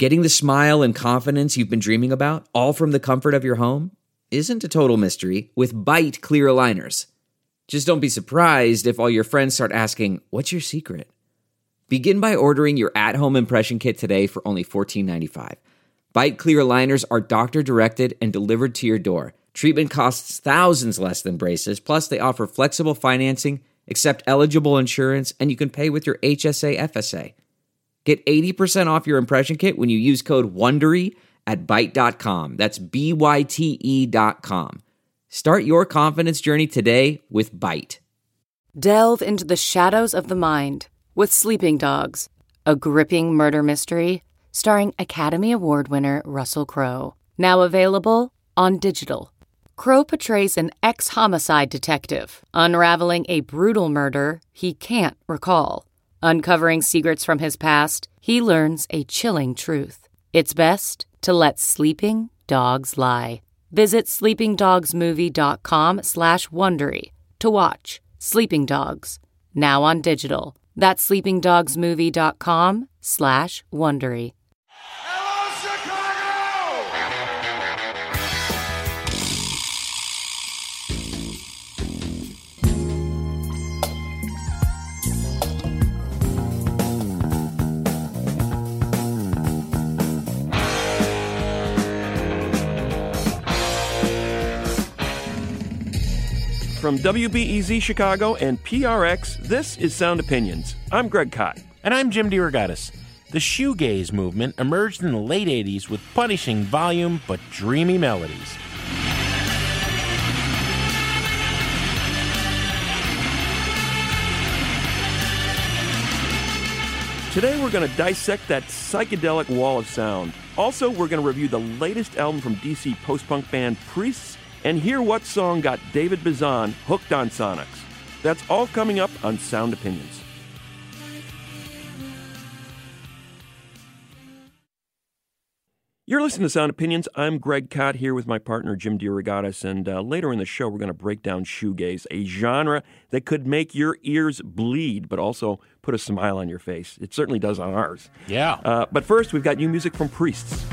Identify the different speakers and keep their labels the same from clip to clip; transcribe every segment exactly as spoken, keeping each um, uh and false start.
Speaker 1: Getting the smile and confidence you've been dreaming about, all from the comfort of your home, isn't a total mystery with Byte clear aligners. Just don't be surprised if all your friends start asking, "What's your secret?" Begin by ordering your at-home impression kit today for only fourteen ninety-five. Byte clear aligners are doctor-directed and delivered to your door. Treatment costs thousands less than braces, plus they offer flexible financing, accept eligible insurance, and you can pay with your H S A F S A. Get eighty percent off your impression kit when you use code WONDERY at byte dot com. That's B Y T E dot com. Start your confidence journey today with Byte.
Speaker 2: Delve into the shadows of the mind with Sleeping Dogs, a gripping murder mystery starring Academy Award winner Russell Crowe. Now available on digital. Crowe portrays an ex-homicide detective unraveling a brutal murder he can't recall. Uncovering secrets from his past, he learns a chilling truth. It's best to let sleeping dogs lie. Visit sleepingdogsmovie.com slash Wondery to watch Sleeping Dogs, now on digital. That's sleepingdogsmovie.com slash Wondery.
Speaker 3: From W B E Z Chicago and P R X, this is Sound Opinions. I'm Greg Kot.
Speaker 4: And I'm Jim DeRogatis. The shoegaze movement emerged in the late eighties with punishing volume but dreamy melodies.
Speaker 3: Today we're going to dissect that psychedelic wall of sound. Also, we're going to review the latest album from D C post-punk band Priests and hear what song got David Bazan hooked on Sonics. That's all coming up on Sound Opinions. You're listening to Sound Opinions. I'm Greg Kot here with my partner Jim DeRogatis, and uh, later in the show we're going to break down shoegaze, a genre that could make your ears bleed, but also put a smile on your face. It certainly does on ours.
Speaker 4: Yeah.
Speaker 3: Uh, but first, we've got new music from Priests.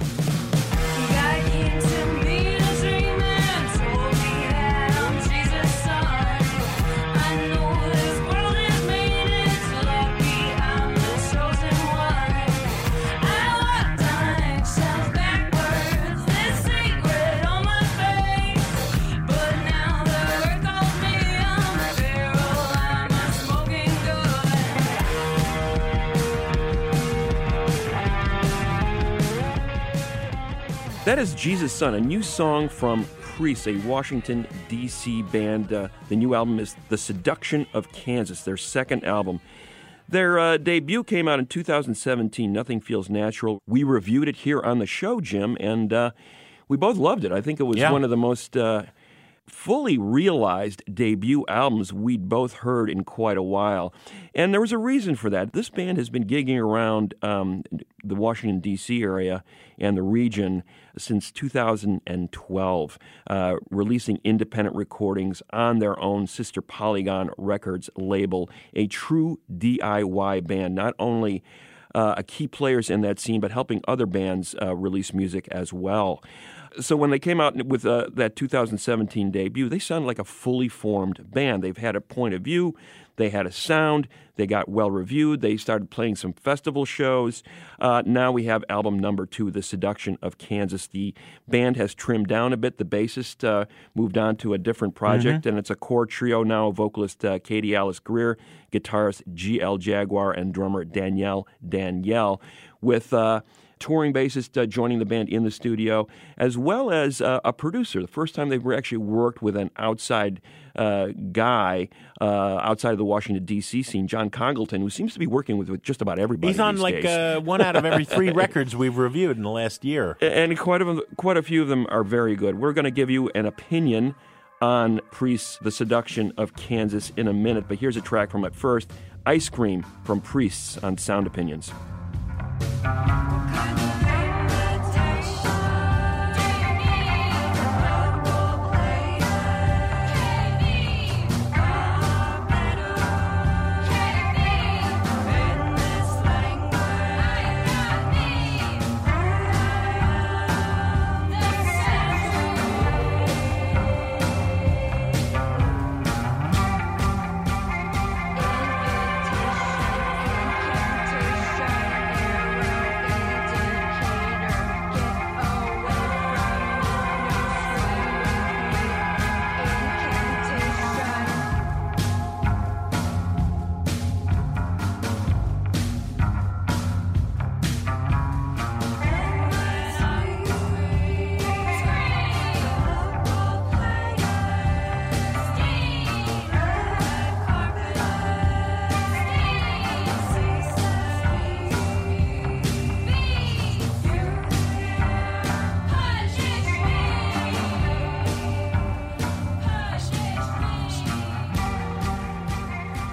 Speaker 3: That is Jesus' Son, a new song from Priests, a Washington, D C band. Uh, the new album is The Seduction of Kansas, their second album. Their uh, debut came out in two thousand seventeen, Nothing Feels Natural. We reviewed it here on the show, Jim, and uh, we both loved it. I think it was
Speaker 4: yeah.
Speaker 3: one of the most uh, fully realized debut albums we'd both heard in quite a while. And there was a reason for that. This band has been gigging around um, the Washington, D C area and the region since two thousand twelve, uh, releasing independent recordings on their own sister Polygon Records label, a true D I Y band, not only uh, a key players in that scene, but helping other bands uh, release music as well. So when they came out with uh, that two thousand seventeen debut, they sounded like a fully formed band. They've had a point of view. They had a sound. They got well-reviewed. They started playing some festival shows. Uh, now we have album number two, The Seduction of Kansas. The band has trimmed down a bit. The bassist uh, moved on to a different project, mm-hmm. and it's a core trio now, vocalist uh, Katie Alice Greer, guitarist G L Jaguar, and drummer Danielle Danielle, with uh, touring bassist uh, joining the band in the studio, as well as uh, a producer. The first time they've actually worked with an outside uh, guy uh, outside of the Washington, D C scene, John Congleton, who seems to be working with, with just about everybody.
Speaker 4: He's on
Speaker 3: these
Speaker 4: like
Speaker 3: days.
Speaker 4: uh, one out of every three records we've reviewed in the last year.
Speaker 3: And quite a, quite a few of them are very good. We're going to give you an opinion on Priests, The Seduction of Kansas in a minute, but here's a track from it first, Ice Cream from Priests on Sound Opinions.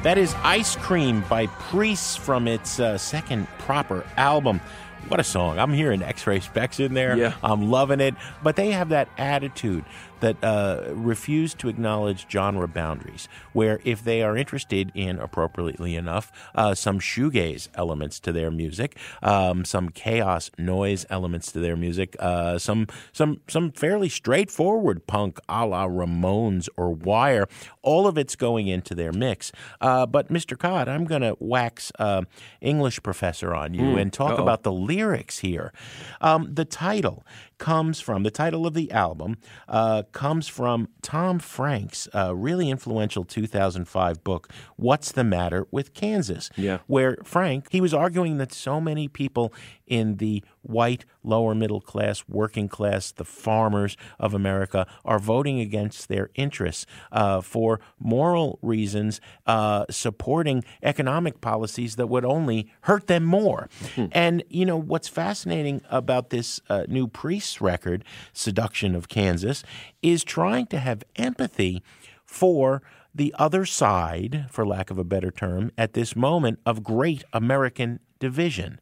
Speaker 4: That is Ice Cream by Priest from its uh, second proper album. What a song. I'm hearing X-Ray Specs in there.
Speaker 3: Yeah.
Speaker 4: I'm loving it. But they have that attitude that uh, refuse to acknowledge genre boundaries, where if they are interested in, appropriately enough, uh, some shoegaze elements to their music, um, some chaos noise elements to their music, uh, some some some fairly straightforward punk a la Ramones or Wire, all of it's going into their mix. Uh, but Mister Codd, I'm going to wax uh, English professor on you mm. and talk Uh-oh. about the lyrics here. Um, the title comes from, the title of the album uh, comes from Tom Frank's uh, really influential two thousand five book, What's the Matter with Kansas?
Speaker 3: Yeah.
Speaker 4: Where Frank, he was arguing that so many people in the white, lower middle class, working class, the farmers of America are voting against their interests uh, for moral reasons, uh, supporting economic policies that would only hurt them more. Mm-hmm. And, you know, what's fascinating about this uh, new Priest record, Seduction of Kansas, is trying to have empathy for the other side, for lack of a better term, at this moment of great American division.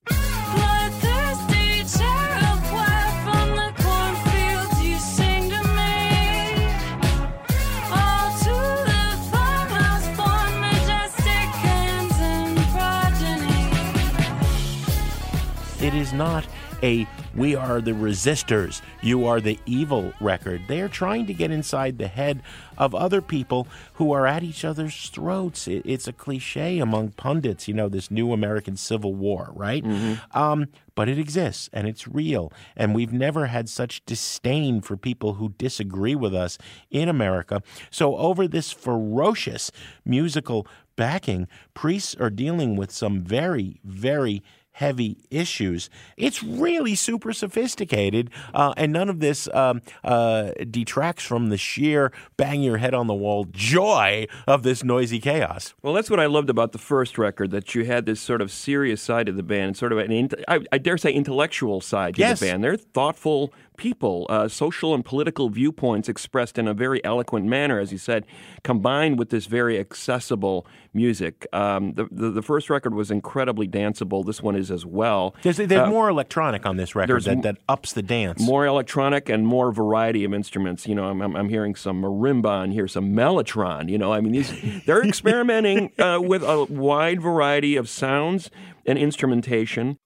Speaker 4: It is not a "we are the resistors, you are the evil" record. They're trying to get inside the head of other people who are at each other's throats. It, it's a cliche among pundits, you know, this new American Civil War, right? Mm-hmm. Um, but it exists, and it's real. And we've never had such disdain for people who disagree with us in America. So over this ferocious musical backing, priests are dealing with some very, very heavy issues. It's really super sophisticated, uh, and none of this um, uh, detracts from the sheer bang your head on the wall joy of this noisy chaos.
Speaker 3: Well, that's what I loved about the first record, that you had this sort of serious side of the band, sort of an, I, I dare say, intellectual side to
Speaker 4: yes.
Speaker 3: the band. They're thoughtful people, uh, social and political viewpoints expressed in a very eloquent manner, as you said, combined with this very accessible music. Um, the, the the first record was incredibly danceable. This one is as well.
Speaker 4: There's, there's uh, more electronic on this record that, that ups the dance.
Speaker 3: More electronic and more variety of instruments. You know, I'm, I'm, I'm hearing some marimba and here some mellotron. You know, I mean, these they're experimenting uh, with a wide variety of sounds and instrumentation.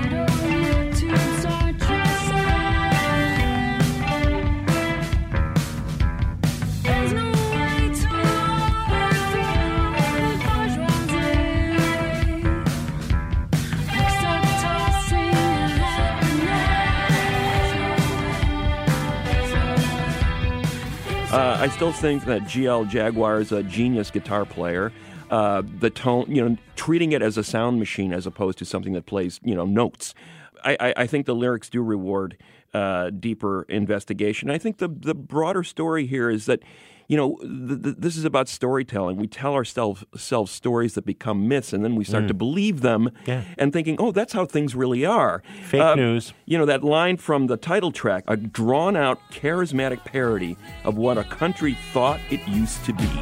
Speaker 3: Uh, I still think that G L Jaguar is a genius guitar player. Uh, the tone, you know, treating it as a sound machine as opposed to something that plays, you know, notes. I, I, I think the lyrics do reward uh, deeper investigation. I think the the broader story here is that, you know, th- th- this is about storytelling. We tell ourselves selves stories that become myths, and then we start mm. to believe them
Speaker 4: yeah.
Speaker 3: and thinking, oh, that's how things really are.
Speaker 4: Fake uh, news.
Speaker 3: You know, that line from the title track, a drawn-out, charismatic parody of what a country thought it used to be.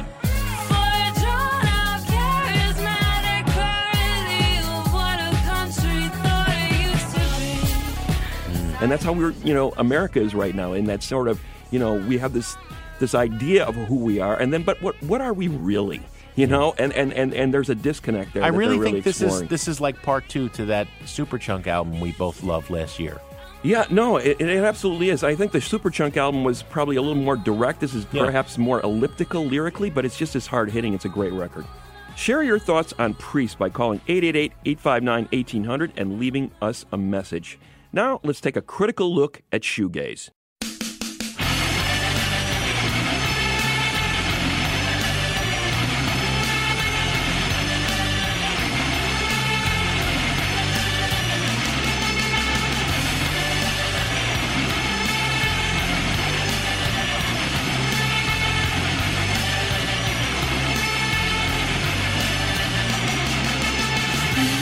Speaker 3: And that's how we're, you know, America is right now, in that sort of, you know, we have this this idea of who we are, and then, but what what are we really? You know, and, and, and, and there's a disconnect there.
Speaker 4: I
Speaker 3: that
Speaker 4: really
Speaker 3: really
Speaker 4: think this
Speaker 3: exploring.
Speaker 4: is this is like part two to that Superchunk album we both loved last year.
Speaker 3: Yeah, no, it, it absolutely is. I think the Superchunk album was probably a little more direct. This is
Speaker 4: yeah.
Speaker 3: perhaps more elliptical lyrically, but it's just as hard-hitting. It's a great record. Share your thoughts on Priest by calling eight eight eight, eight five nine, one eight hundred and leaving us a message. Now, let's take a critical look at shoegaze.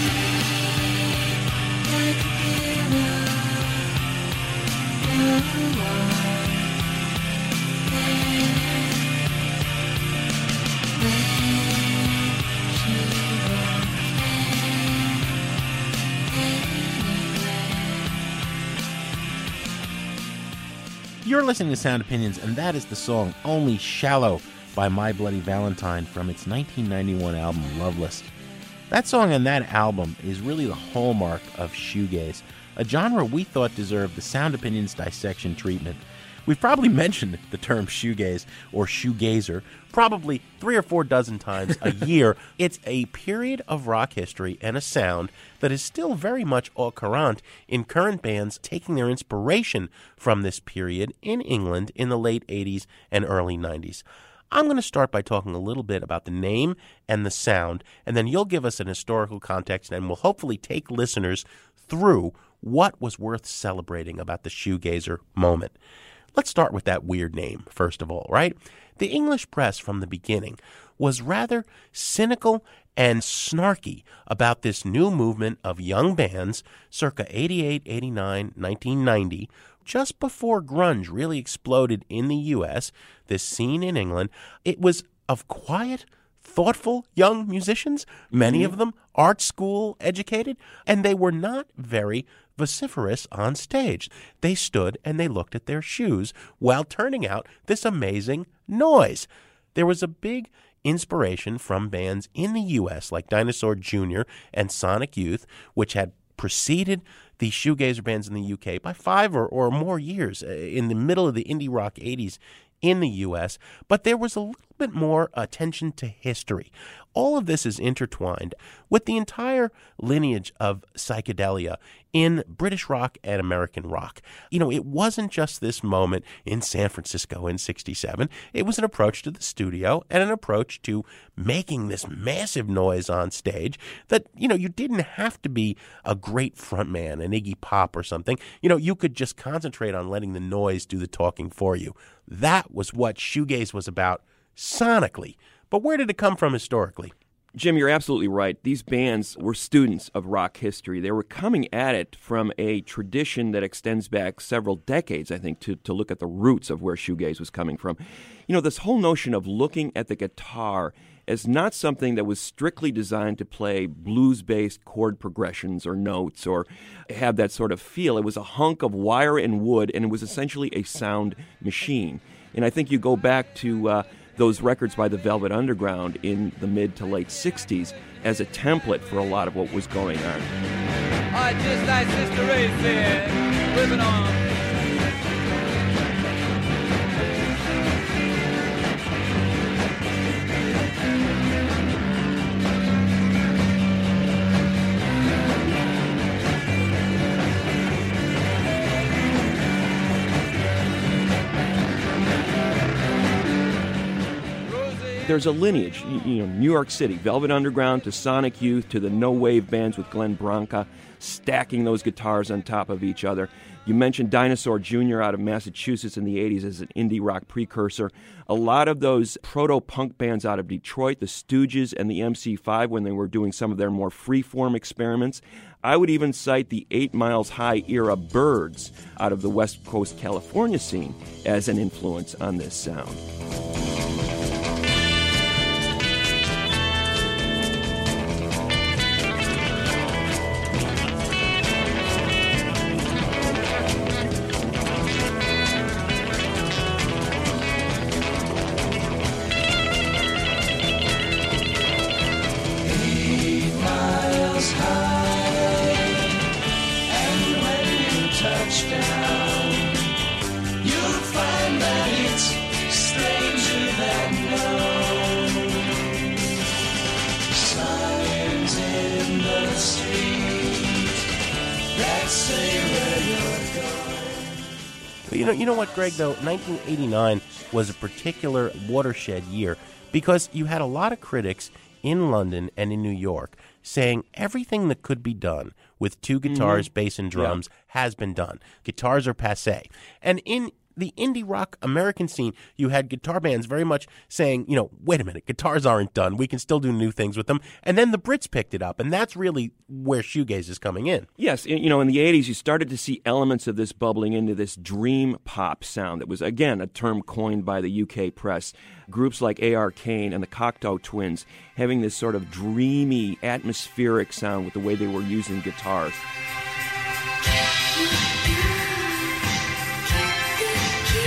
Speaker 5: Like a hero.
Speaker 4: You're listening to Sound Opinions, and that is the song Only Shallow by My Bloody Valentine from its nineteen ninety-one album Loveless. That song and that album is really the hallmark of shoegaze, a genre we thought deserved the Sound Opinions dissection treatment. We've probably mentioned the term shoegaze or shoegazer probably three or four dozen times a year. It's a period of rock history and a sound that is still very much au courant in current bands taking their inspiration from this period in England in the late eighties and early nineties. I'm going to start by talking a little bit about the name and the sound, and then you'll give us an historical context, and we'll hopefully take listeners through what was worth celebrating about the shoegazer moment. Let's start with that weird name, first of all, right? The English press from the beginning was rather cynical and snarky about this new movement of young bands circa eighty-eight, eighty-nine, nineteen ninety, just before grunge really exploded in the U S, this scene in England. It was of quiet, thoughtful young musicians, many mm-hmm. of them art school educated, and they were not very vociferous on stage. They stood and they looked at their shoes while turning out this amazing noise. There was a big inspiration from bands in the U S like Dinosaur Junior and Sonic Youth, which had preceded the shoegazer bands in the U K by five or, or more years in the middle of the indie rock eighties in the U S, but there was a little bit more attention to history. All of this is intertwined with the entire lineage of psychedelia in British rock and American rock. You know, it wasn't just this moment in San Francisco in sixty-seven. It was an approach to the studio and an approach to making this massive noise on stage that, you know, you didn't have to be a great frontman, an Iggy Pop or something. You know, you could just concentrate on letting the noise do the talking for you. That was what shoegaze was about sonically. But where did it come from historically?
Speaker 3: Jim, you're absolutely right. These bands were students of rock history. They were coming at it from a tradition that extends back several decades, I think, to, to look at the roots of where shoegaze was coming from. You know, this whole notion of looking at the guitar as not something that was strictly designed to play blues-based chord progressions or notes or have that sort of feel. It was a hunk of wire and wood, and it was essentially a sound machine. And I think you go back to uh, those records by the Velvet Underground in the mid to late sixties as a template for a lot of what was going on.
Speaker 5: I just like Sister Ray said, living on.
Speaker 3: There's a lineage, you know, New York City, Velvet Underground to Sonic Youth to the no-wave bands with Glenn Branca, stacking those guitars on top of each other. You mentioned Dinosaur Junior out of Massachusetts in the eighties as an indie rock precursor. A lot of those proto-punk bands out of Detroit, the Stooges and the M C five, when they were doing some of their more free-form experiments. I would even cite the Eight Miles High era Birds out of the West Coast California scene as an influence on this sound.
Speaker 4: You know, you know what, Greg, though? nineteen eighty-nine was a particular watershed year because you had a lot of critics in London and in New York saying everything that could be done with two guitars, mm-hmm. bass, and drums yeah. has been done. Guitars are passé. And in the indie rock American scene, you had guitar bands very much saying, you know, wait a minute, guitars aren't done. We can still do new things with them. And then the Brits picked it up, and that's really where shoegaze is coming in.
Speaker 3: Yes, you know, in the eighties, you started to see elements of this bubbling into this dream pop sound that was, again, a term coined by the U K press. Groups like A R Kane and the Cocteau Twins having this sort of dreamy, atmospheric sound with the way they were using guitars.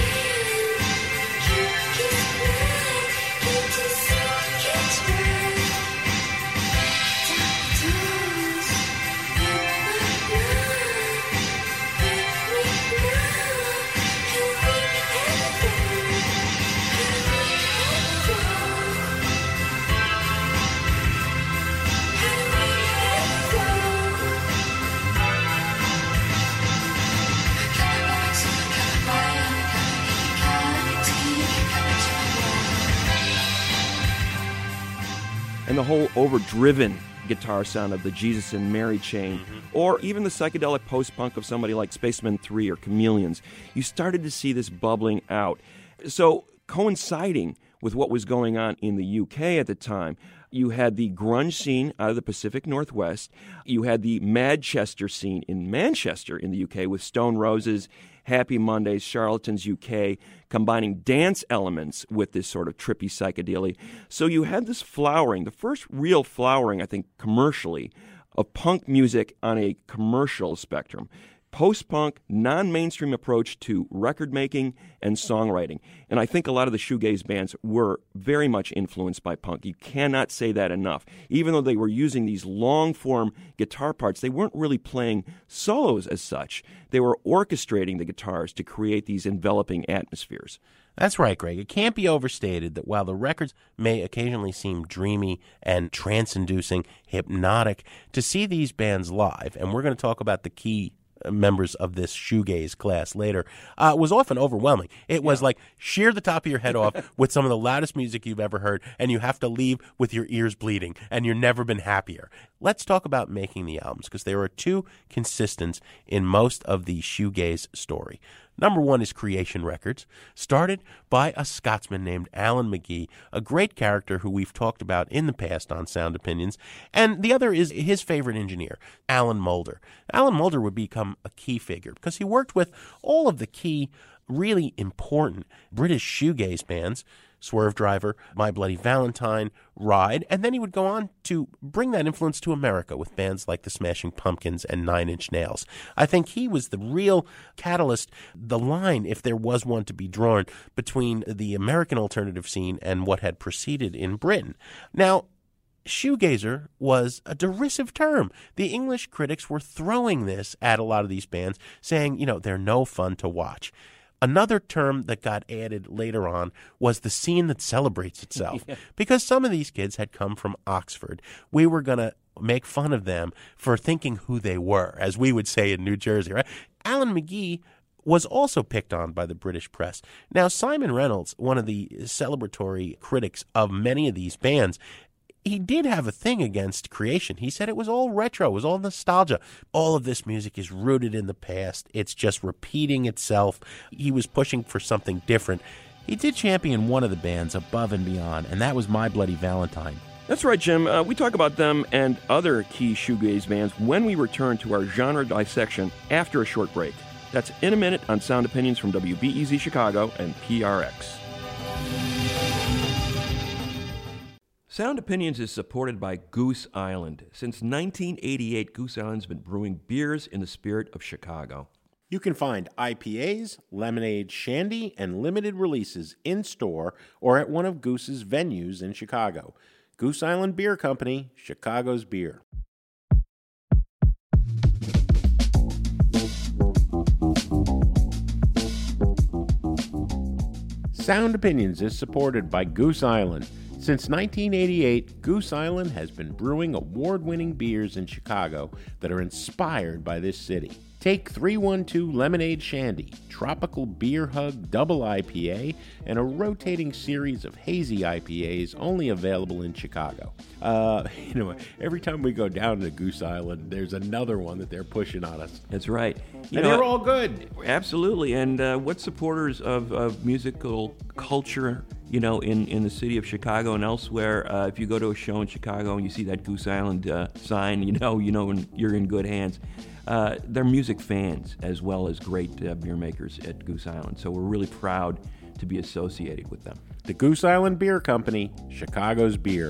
Speaker 3: and the whole overdriven guitar sound of the Jesus and Mary Chain, mm-hmm. or even the psychedelic post-punk of somebody like Spacemen three or Chameleons, you started to see this bubbling out. So coinciding with what was going on in the U K at the time, you had the grunge scene out of the Pacific Northwest. You had the Manchester scene in Manchester in the U K with Stone Roses, Happy Mondays, Charlatans U K, combining dance elements with this sort of trippy psychedelia. So you had this flowering, the first real flowering, I think, commercially, of punk music on a commercial spectrum. Post-punk, non-mainstream approach to record-making and songwriting. And I think a lot of the shoegaze bands were very much influenced by punk. You cannot say that enough. Even though they were using these long-form guitar parts, they weren't really playing solos as such. They were orchestrating the guitars to create these enveloping atmospheres.
Speaker 4: That's right, Greg. It can't be overstated that while the records may occasionally seem dreamy and trance-inducing, hypnotic, to see these bands live, and we're going to talk about the key members of this shoegaze class later, uh, was often overwhelming. It was yeah. like shear the top of your head off with some of the loudest music you've ever heard, and you have to leave with your ears bleeding, and you've never been happier. Let's talk about making the albums, because there are two consistents in most of the shoegaze story. Number one is Creation Records, started by a Scotsman named Alan McGee, a great character who we've talked about in the past on Sound Opinions, and the other is his favorite engineer, Alan Moulder. Alan Moulder would become a key figure because he worked with all of the key, really important British shoegaze bands, Swerve Driver, My Bloody Valentine, Ride, and then he would go on to bring that influence to America with bands like the Smashing Pumpkins and Nine Inch Nails. I think he was the real catalyst, the line, if there was one to be drawn, between the American alternative scene and what had proceeded in Britain. Now, shoegazer was a derisive term. The English critics were throwing this at a lot of these bands, saying, you know, they're no fun to watch. Another term that got added later on was the scene that celebrates itself. Yeah. Because some of these kids had come from Oxford. We were going to make fun of them for thinking who they were, as we would say in New Jersey, right? Alan McGee was also picked on by the British press. Now, Simon Reynolds, one of the celebratory critics of many of these bands, he did have a thing against Creation. He said it was all retro, it was all nostalgia. All of this music is rooted in the past. It's just repeating itself. He was pushing for something different. He did champion one of the bands above and beyond, and that was My Bloody Valentine.
Speaker 3: That's right, Jim. Uh, we talk about them and other key shoegaze bands when we return to our genre dissection after a short break. That's in a minute on Sound Opinions from W B E Z Chicago and P R X. Sound Opinions is supported by Goose Island. Since nineteen eighty-eight, Goose Island's been brewing beers in the spirit of Chicago.
Speaker 4: You can find I P As, lemonade, shandy, and limited releases in-store or at one of Goose's venues in Chicago. Goose Island Beer Company, Chicago's beer. Sound Opinions is supported by Goose Island. Since nineteen eighty-eight, Goose Island has been brewing award-winning beers in Chicago that are inspired by this city. Take three one two Lemonade Shandy, Tropical Beer Hug Double I P A, and a rotating series of hazy I P As only available in Chicago. Uh, you know, every time we go down to Goose Island, there's another one that they're pushing on us.
Speaker 3: That's right. You
Speaker 4: and
Speaker 3: know,
Speaker 4: they're all good.
Speaker 3: Absolutely. And uh, what supporters of, of musical culture, you know, in, in the city of Chicago and elsewhere, uh, if you go to a show in Chicago and you see that Goose Island uh, sign, you know, you know you're in good hands. Uh, they're music fans as well as great uh, beer makers at Goose Island. So we're really proud to be associated with them.
Speaker 4: The Goose Island Beer Company, Chicago's beer.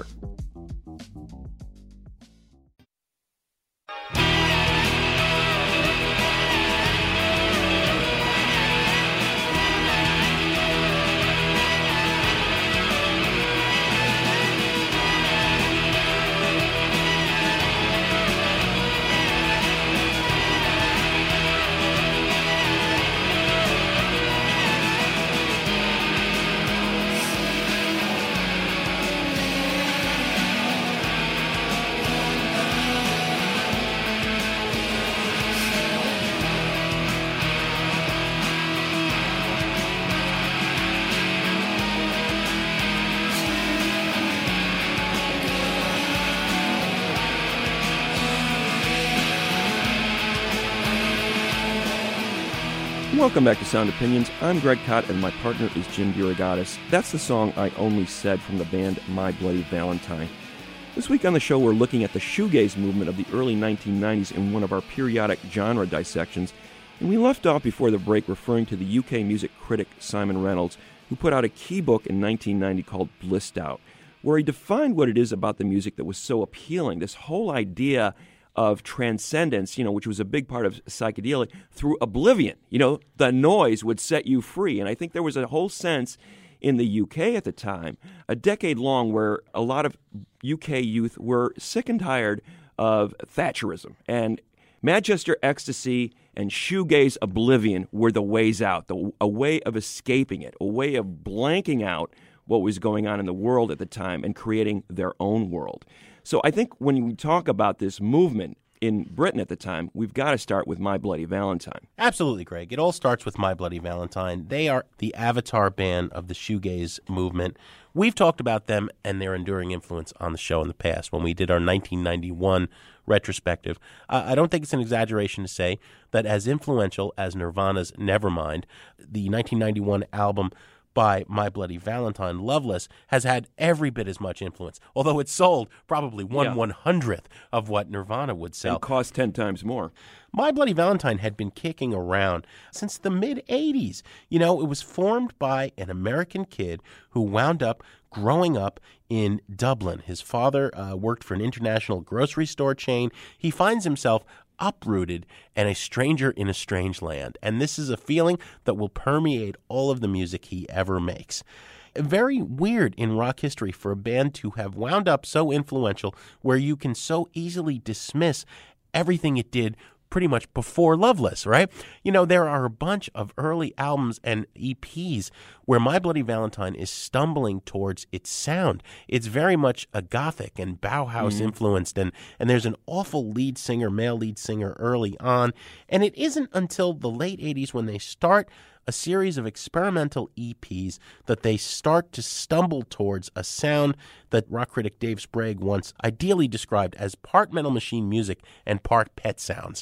Speaker 3: Welcome back to Sound Opinions. I'm Greg Kot, and my partner is Jim DeRogatis. That's the song I Only Said from the band My Bloody Valentine. This week on the show, we're looking at the shoegaze movement of the early nineteen nineties in one of our periodic genre dissections, and we left off before the break referring to the U K music critic Simon Reynolds, who put out a key book in nineteen ninety called Blissed Out, where he defined what it is about the music that was so appealing, this whole idea of transcendence, you know, which was a big part of psychedelia, through oblivion. You know, the noise would set you free. And I think there was a whole sense in the U K at the time, a decade long, where a lot of U K youth were sick and tired of Thatcherism. And Manchester ecstasy and shoegaze oblivion were the ways out, the, a way of escaping it, a way of blanking out what was going on in the world at the time and creating their own world. So I think when we talk about this movement in Britain at the time, we've got to start with My Bloody Valentine.
Speaker 4: Absolutely, Greg. It all starts with My Bloody Valentine. They are the avatar band of the shoegaze movement. We've talked about them and their enduring influence on the show in the past when we did our nineteen ninety-one retrospective. Uh, I don't think it's an exaggeration to say that as influential as Nirvana's Nevermind, the nineteen ninety-one album by My Bloody Valentine, Loveless, has had every bit as much influence, although it sold probably one yeah. one-hundredth of what Nirvana would sell.
Speaker 3: And cost ten times more.
Speaker 4: My Bloody Valentine had been kicking around since the mid-eighties. You know, it was formed by an American kid who wound up growing up in Dublin. His father uh, worked for an international grocery store chain. He finds himself uprooted and a stranger in a strange land. And this is a feeling that will permeate all of the music he ever makes. Very weird in rock history for a band to have wound up so influential where you can so easily dismiss everything it did pretty much before Loveless, right? You know, there are a bunch of early albums and E Ps where My Bloody Valentine is stumbling towards its sound. It's very much a gothic and Bauhaus mm-hmm. influenced, and, and there's an awful lead singer, male lead singer early on. And it isn't until the late eighties when they start a series of experimental E Ps that they start to stumble towards a sound that rock critic Dave Sprague once ideally described as part Metal Machine music and part Pet Sounds.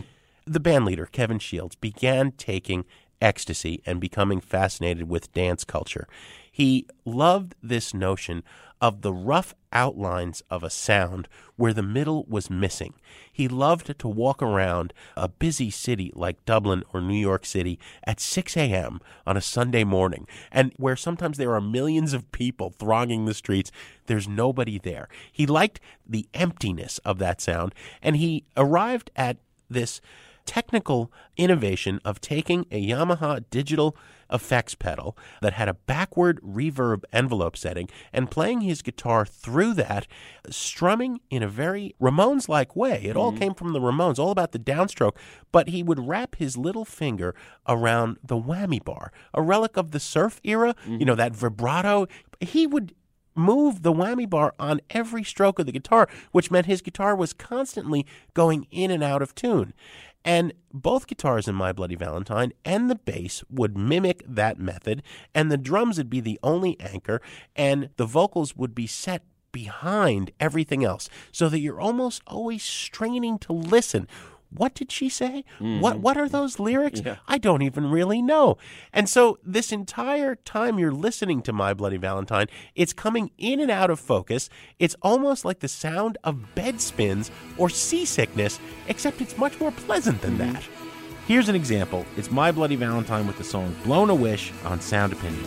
Speaker 4: The bandleader, Kevin Shields, began taking ecstasy and becoming fascinated with dance culture. He loved this notion of the rough outlines of a sound where the middle was missing. He loved to walk around a busy city like Dublin or New York City at six a.m. on a Sunday morning, and where sometimes there are millions of people thronging the streets, there's nobody there. He liked the emptiness of that sound, and he arrived at this technical innovation of taking a Yamaha digital effects pedal that had a backward reverb envelope setting and playing his guitar through that, strumming in a very Ramones-like way. It mm-hmm. all came from the Ramones, all about the downstroke, but he would wrap his little finger around the whammy bar, a relic of the surf era, mm-hmm. you know, that vibrato. He would move the whammy bar on every stroke of the guitar, which meant his guitar was constantly going in and out of tune. And both guitars in My Bloody Valentine and the bass would mimic that method, and the drums would be the only anchor, and the vocals would be set behind everything else, so that you're almost always straining to listen. What did she say? Mm-hmm. What what are those lyrics? Yeah. I don't even really know. And so this entire time you're listening to My Bloody Valentine, it's coming in and out of focus. It's almost like the sound of bed spins or seasickness, except it's much more pleasant than mm-hmm. that. Here's an example. It's My Bloody Valentine with the song Blown a Wish on Sound Opinion.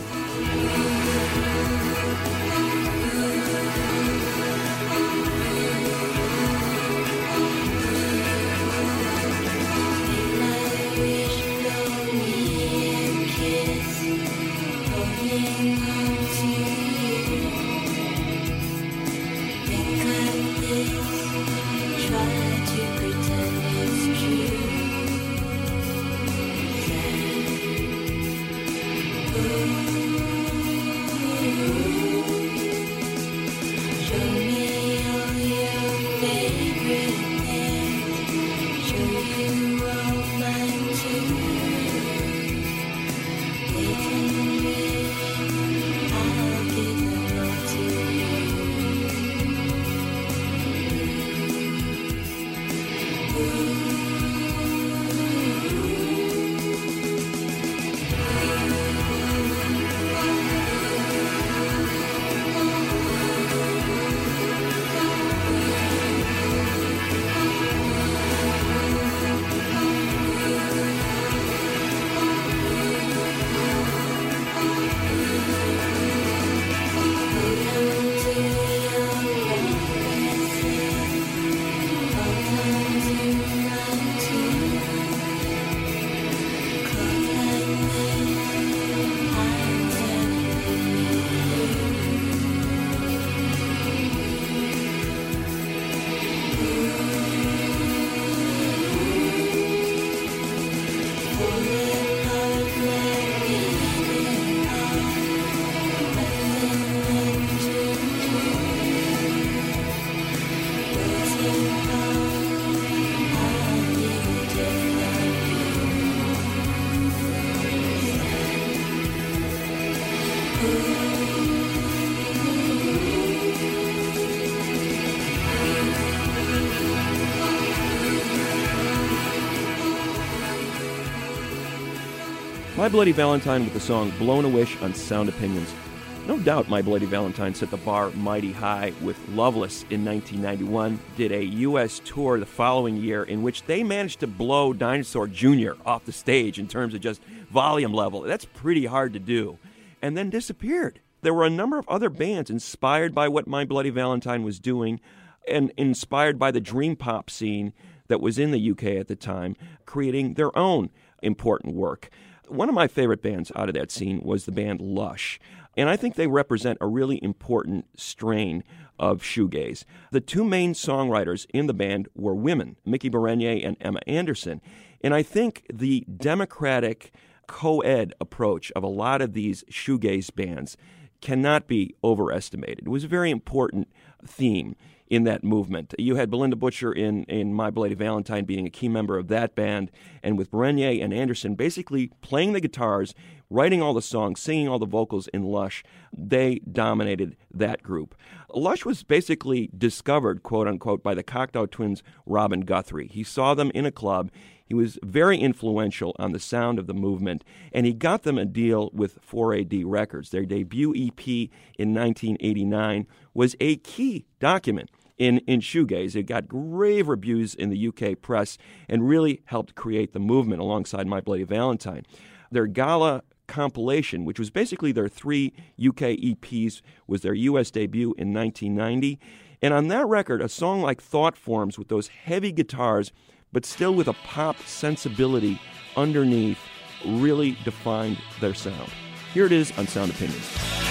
Speaker 3: My Bloody Valentine with the song Blown a Wish on Sound Opinions. No doubt My Bloody Valentine set the bar mighty high with Loveless in nineteen ninety-one, did a U S tour the following year in which they managed to blow Dinosaur Junior off the stage in terms of just volume level. That's pretty hard to do. And then disappeared. There were a number of other bands inspired by what My Bloody Valentine was doing and inspired by the dream pop scene that was in the U K at the time, creating their own important work. One of my favorite bands out of that scene was the band Lush. And I think they represent a really important strain of shoegaze. The two main songwriters in the band were women, Mickey Berenier and Emma Anderson. And I think the democratic co-ed approach of a lot of these shoegaze bands cannot be overestimated. It was a very important theme in that movement. You had Belinda Butcher in, in My Bloody Valentine being a key member of that band, and with Berenier and Anderson basically playing the guitars, writing all the songs, singing all the vocals in Lush, they dominated that group. Lush was basically discovered, quote-unquote, by the Cocteau Twins' Robin Guthrie. He saw them in a club. He was very influential on the sound of the movement, and he got them a deal with four A D Records. Their debut E P in nineteen eighty-nine was a key document in, in shoegaze. It got rave reviews in the U K press and really helped create the movement alongside My Bloody Valentine. Their gala compilation, which was basically their three U K E Ps, was their U S debut in nineteen ninety. And on that record, a song like Thought Forms with those heavy guitars, but still with a pop sensibility underneath, really defined their sound. Here it is on Sound Opinions.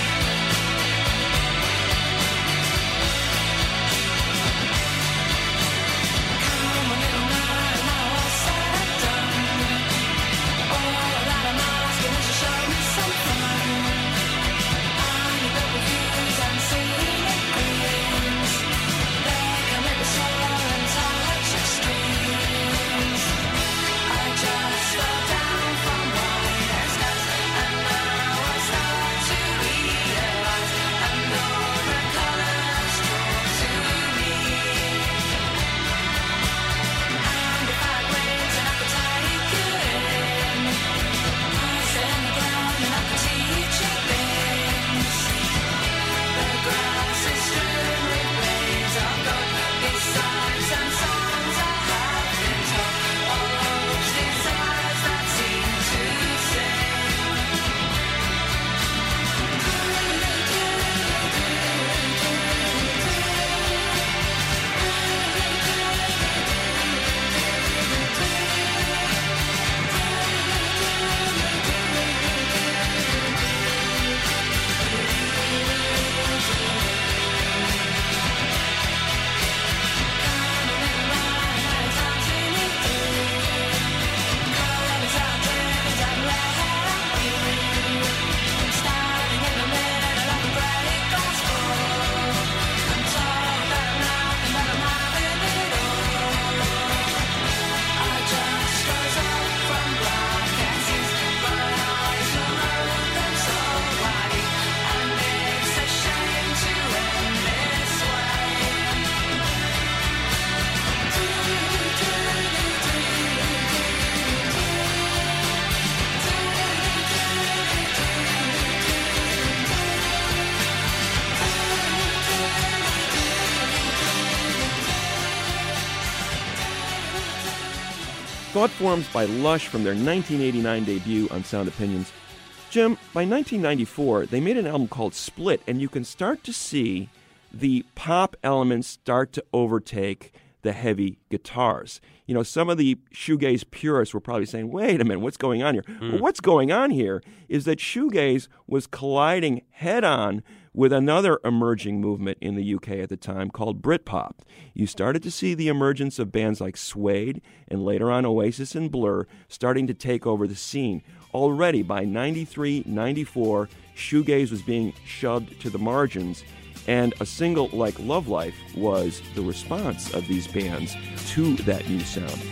Speaker 3: Thought Forms by Lush from their nineteen eighty-nine debut on Sound Opinions. Jim, by nineteen ninety-four, they made an album called Split, and you can start to see the pop elements start to overtake the heavy guitars. You know, some of the shoegaze purists were probably saying, wait a minute, what's going on here? Mm. Well, what's going on here is that shoegaze was colliding head-on with another emerging movement in the U K at the time called Britpop. You started to see the emergence of bands like Suede and later on Oasis and Blur starting to take over the scene. Already by ninety-three, ninety-four, shoegaze was being shoved to the margins, and a single like Love Life was the response of these bands to that new sound.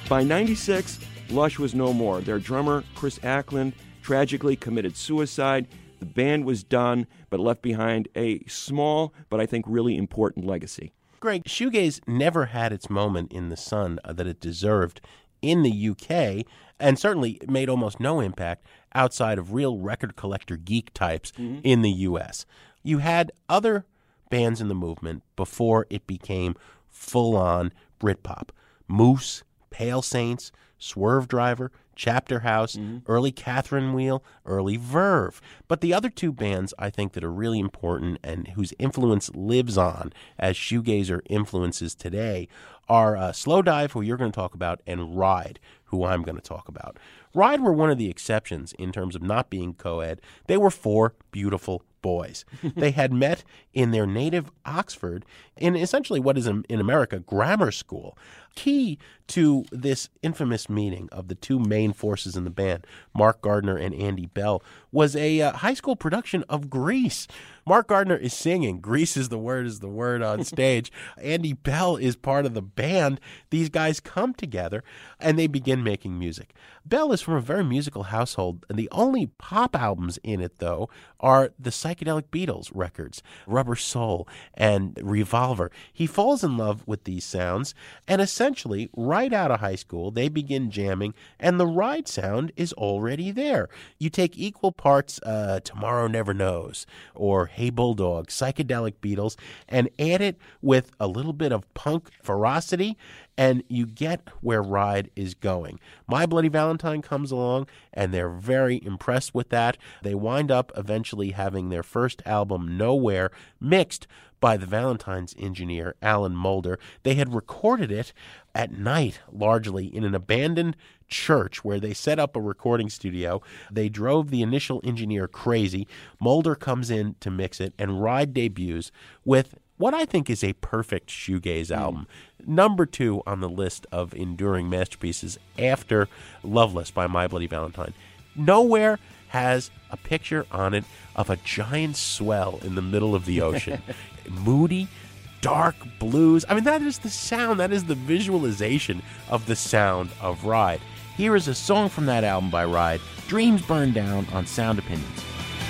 Speaker 3: By ninety-six, Lush was no more. Their drummer, Chris Ackland, tragically committed suicide. The band was done, but left behind a small, but I think really important legacy.
Speaker 4: Greg, shoegaze never had its moment in the sun that it deserved in the U K, and certainly made almost no impact outside of real record collector geek types mm-hmm. in the U S. You had other bands in the movement before it became full-on Britpop. Moose, Pale Saints, Swerve Driver, Chapter House, mm-hmm. early Catherine Wheel, early Verve. But the other two bands I think that are really important and whose influence lives on as shoegazer influences today are uh, Slowdive, who you're going to talk about, and Ride, who I'm going to talk about. Ride were one of the exceptions in terms of not being co-ed. They were four beautiful boys. They had met in their native Oxford in essentially what is in, in America grammar school. Key to this infamous meeting of the two main forces in the band, Mark Gardner and Andy Bell, was a uh, high school production of Grease. Mark Gardner is singing. Grease is the word is the word on stage. Andy Bell is part of the band. These guys come together and they begin making music. Bell is from a very musical household, and the only pop albums in it, though, are the psychedelic Beatles records, Rubber Soul and Revolver. He falls in love with these sounds, and essentially, right out of high school, they begin jamming, and the Ride sound is already there. You take equal parts uh, Tomorrow Never Knows or Hey Bulldog, psychedelic Beatles, and add it with a little bit of punk ferocity, and you get where Ride is going. My Bloody Valentine comes along, and they're very impressed with that. They wind up eventually having their first album, Nowhere, mixed by the Valentine's engineer, Alan Moulder. They had recorded it at night, largely, in an abandoned church where they set up a recording studio. They drove the initial engineer crazy. Moulder comes in to mix it, and Ride debuts with what I think is a perfect shoegaze album. Mm. Number two on the list of enduring masterpieces after Loveless by My Bloody Valentine. Nowhere has a picture on it of a giant swell in the middle of the ocean. Moody, dark blues. I mean, that is the sound. That is the visualization of the sound of Ride. Here is a song from that album by Ride, Dreams Burn Down on Sound Opinions.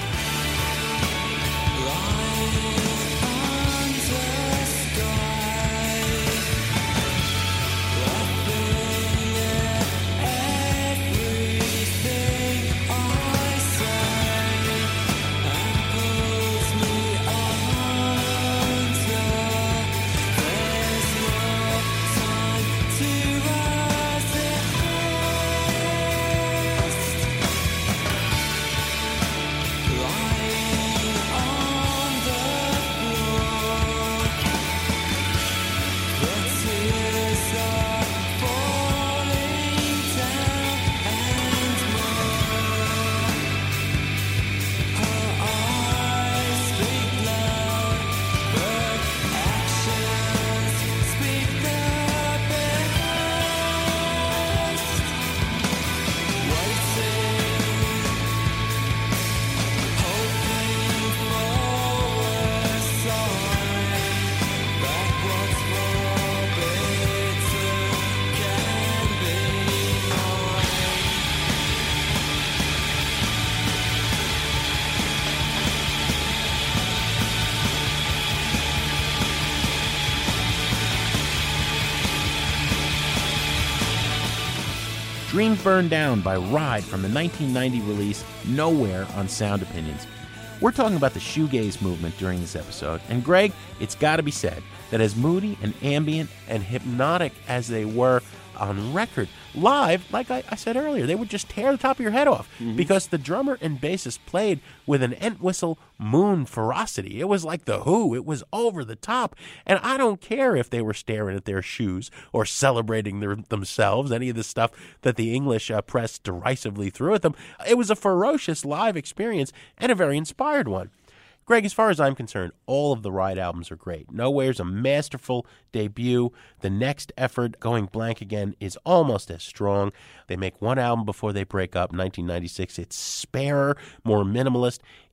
Speaker 4: Dreams Burn Down by Ride from the nineteen ninety release Nowhere on Sound Opinions. We're talking about the shoegaze movement during this episode, and Greg, it's got to be said that as moody and ambient and hypnotic as they were on record, live, like I, I said earlier, they would just tear the top of your head off mm-hmm. because the drummer and bassist played with an Entwistle moon ferocity. It was like The Who. It was over the top. And I don't care if they were staring at their shoes or celebrating their, themselves, any of the stuff that the English uh, press derisively threw at them. It was a ferocious live experience and a very inspired one. Greg, as far as I'm concerned, all of the Ride albums are great. Nowhere's a masterful debut. The next effort, Going Blank Again, is almost as strong. They make one album before they break up, nineteen ninety-six. It's sparer, more minimalist.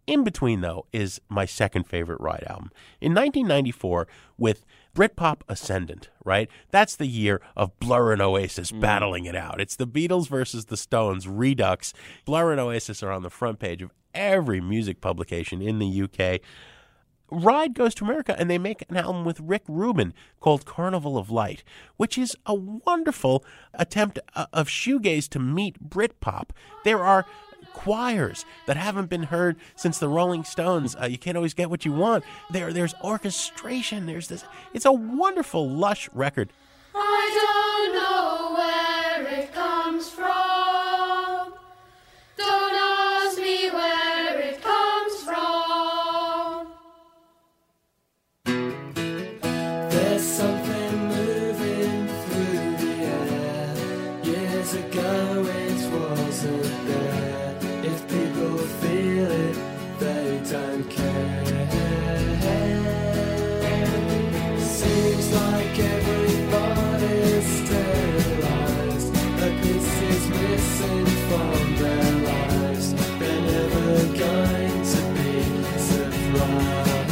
Speaker 4: In between, though, is my second favorite Ride album. In nineteen ninety-four, with Britpop Ascendant, right? That's the year of Blur and Oasis mm. battling it out. It's the Beatles versus the Stones redux. Blur and Oasis are on the front page of every music publication in the U K. Ride goes to America, and they make an album with Rick Rubin called Carnival of Light, which is a wonderful attempt of shoegaze to meet Britpop. There are choirs that haven't been heard since the Rolling Stones. Uh, you can't always get what you want. There, there's orchestration. There's this. It's a wonderful, lush record.
Speaker 6: I don't know where it comes from. Don't ask me where it comes from.
Speaker 7: There's something moving through the air. Years ago it wasn't there. If people feel it, they don't care. Seems like everybody's sterilized. A piece is missing from their lives. They're never going to be surprised.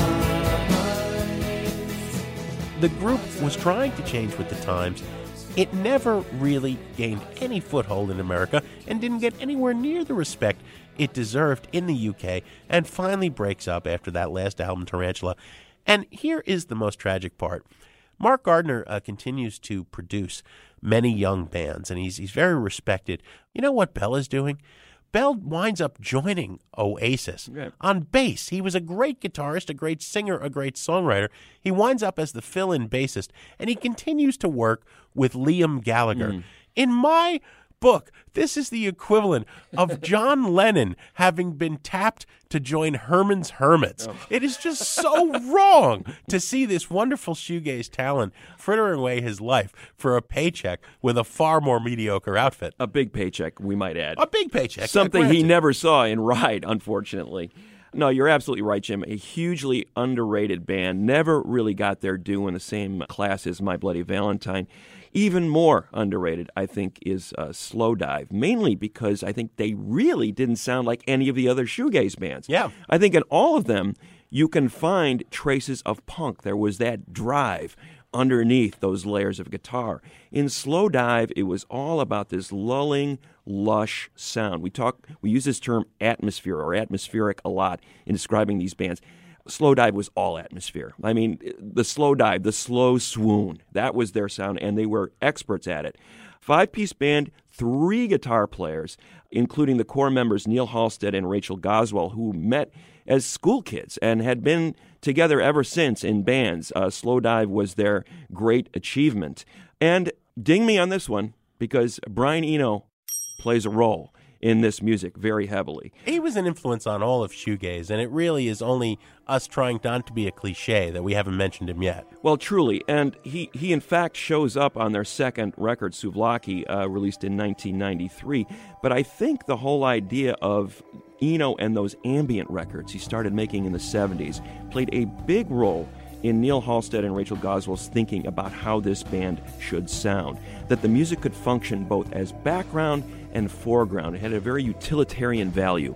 Speaker 4: The group was trying to change with the times. It never really gained any foothold in America and didn't get anywhere near the respect it deserved in the U K, and finally breaks up after that last album, Tarantula. And here is the most tragic part. Mark Gardner uh, continues to produce many young bands, and he's he's very respected. You know what Bell is doing? Bell winds up joining Oasis yeah. on bass. He was a great guitarist, a great singer, a great songwriter. He winds up as the fill-in bassist, and he continues to work with Liam Gallagher. Mm. In my book, this is the equivalent of John Lennon having been tapped to join Herman's Hermits. Oh. It is just so wrong to see this wonderful shoegaze talent frittering away his life for a paycheck with a far more mediocre outfit.
Speaker 3: A big paycheck, we might add.
Speaker 4: A big paycheck.
Speaker 3: Something he never saw in Ride, unfortunately. No, you're absolutely right, Jim. A hugely underrated band. Never really got their due in the same class as My Bloody Valentine. Even more underrated, I think, is uh, Slowdive, mainly because I think they really didn't sound like any of the other shoegaze bands.
Speaker 4: Yeah.
Speaker 3: I think in all of them, you can find traces of punk. There was that drive underneath those layers of guitar. In Slowdive, it was all about this lulling, lush sound. We talk, we use this term atmosphere or atmospheric a lot in describing these bands. Slowdive was all atmosphere. I mean, the slow dive, the slow swoon, that was their sound, and they were experts at it. Five-piece band, three guitar players, including the core members Neil Halstead and Rachel Goswell, who met as school kids and had been together ever since in bands. Uh, Slowdive was their great achievement. And ding me on this one, because Brian Eno plays a role in this music very heavily.
Speaker 4: He was an influence on all of shoegaze, and it really is only us trying not to be a cliche that we haven't mentioned him yet.
Speaker 3: Well, truly, and he, he in fact shows up on their second record, Souvlaki, uh, released in nineteen ninety-three. But I think the whole idea of Eno and those ambient records he started making in the seventies played a big role in Neil Halstead and Rachel Goswell's thinking about how this band should sound, that the music could function both as background and foreground. It had a very utilitarian value.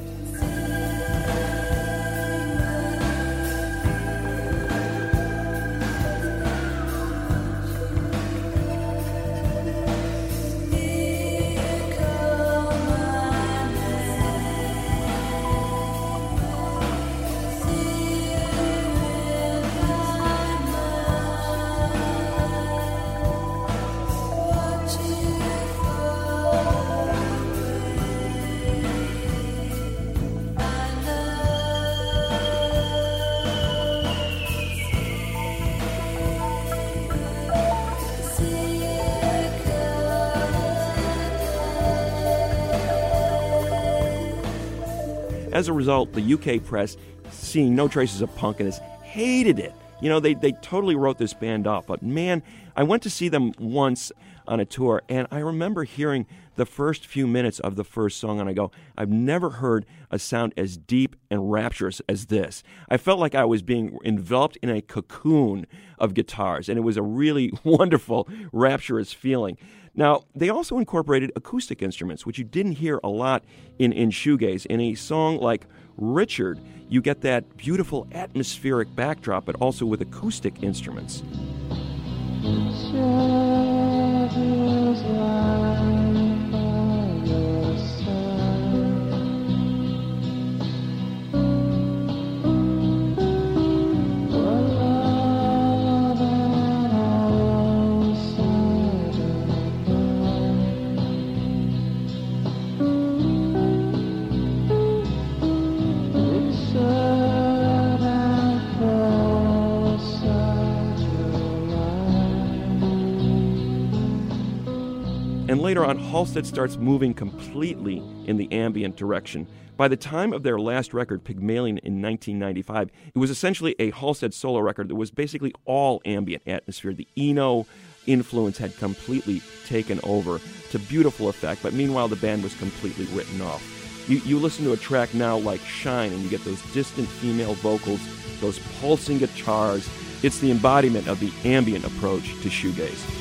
Speaker 3: As a result, the U K press, seeing no traces of punk in this, hated it. You know, they, they totally wrote this band off. But man, I went to see them once on a tour, and I remember hearing the the first few minutes of the first song, and I go, I've never heard a sound as deep and rapturous as this. I felt like I was being enveloped in a cocoon of guitars, and it was a really wonderful, rapturous feeling. Now, they also incorporated acoustic instruments, which you didn't hear a lot in, in shoegaze. In a song like Richard, you get that beautiful atmospheric backdrop, but also with acoustic instruments. And later on, Halstead starts moving completely in the ambient direction. By the time of their last record, Pygmalion, in nineteen ninety-five, it was essentially a Halstead solo record that was basically all ambient atmosphere. The Eno influence had completely taken over to beautiful effect, but meanwhile the band was completely written off. You, you listen to a track now like Shine, and you get those distant female vocals, those pulsing guitars. It's the embodiment of the ambient approach to shoegaze.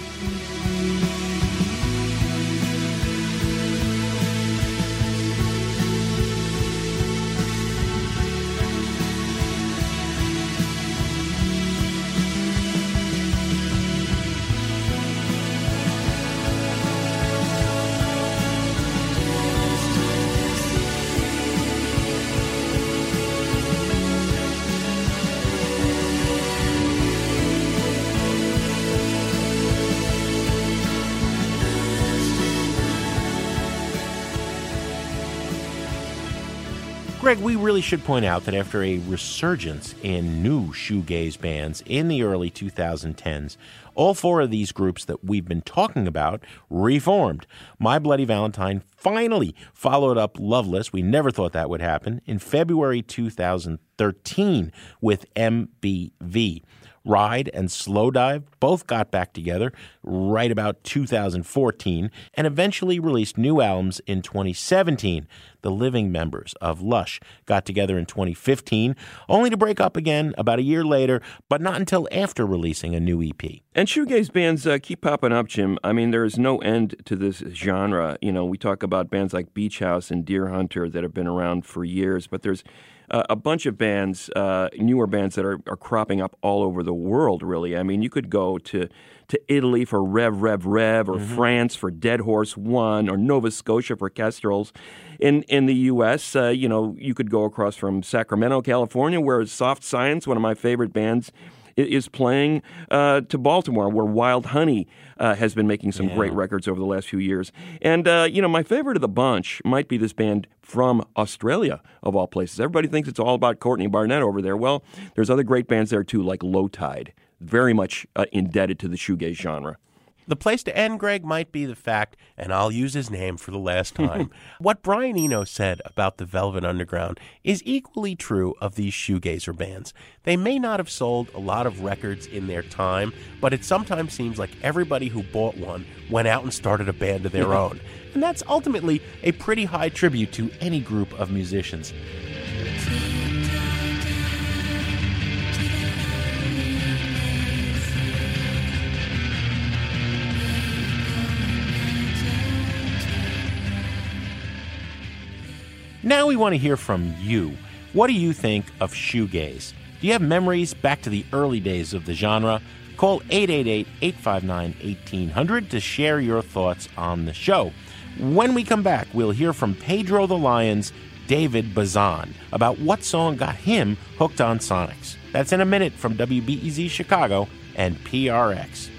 Speaker 4: Greg, we really should point out that after a resurgence in new shoegaze bands in the early twenty tens, all four of these groups that we've been talking about reformed. My Bloody Valentine finally followed up Loveless. We never thought that would happen. In February two thousand thirteen with M B V. Ride and Slowdive both got back together right about two thousand fourteen and eventually released new albums in twenty seventeen. The living members of Lush got together in twenty fifteen, only to break up again about a year later, but not until after releasing a new E P.
Speaker 3: And shoegaze bands uh, keep popping up, Jim. I mean, there's no end to this genre. You know, we talk about bands like Beach House and Deer Hunter that have been around for years, but there's Uh, a bunch of bands, uh, newer bands that are, are cropping up all over the world, really. I mean, you could go to, to Italy for Rev, Rev, Rev, or mm-hmm. France for Dead Horse One, or Nova Scotia for Kestrels. In in the U S, uh, you know, you could go across from Sacramento, California, where Soft Science, one of my favorite bands, is playing uh, to Baltimore, where Wild Honey uh, has been making some yeah. great records over the last few years. And, uh, you know, my favorite of the bunch might be this band from Australia, of all places. Everybody thinks it's all about Courtney Barnett over there. Well, there's other great bands there, too, like Low Tide, very much uh, indebted to the shoegaze genre.
Speaker 4: The place to end, Greg, might be the fact, and I'll use his name for the last time, what Brian Eno said about the Velvet Underground is equally true of these shoegazer bands. They may not have sold a lot of records in their time, but it sometimes seems like everybody who bought one went out and started a band of their own. And that's ultimately a pretty high tribute to any group of musicians. Now we want to hear from you. What do you think of shoegaze? Do you have memories back to the early days of the genre? Call eight eight eight, eight five nine, one eight hundred to share your thoughts on the show. When we come back, we'll hear from Pedro the Lion's David Bazan about what song got him hooked on Sonics. That's in a minute from W B E Z Chicago and P R X.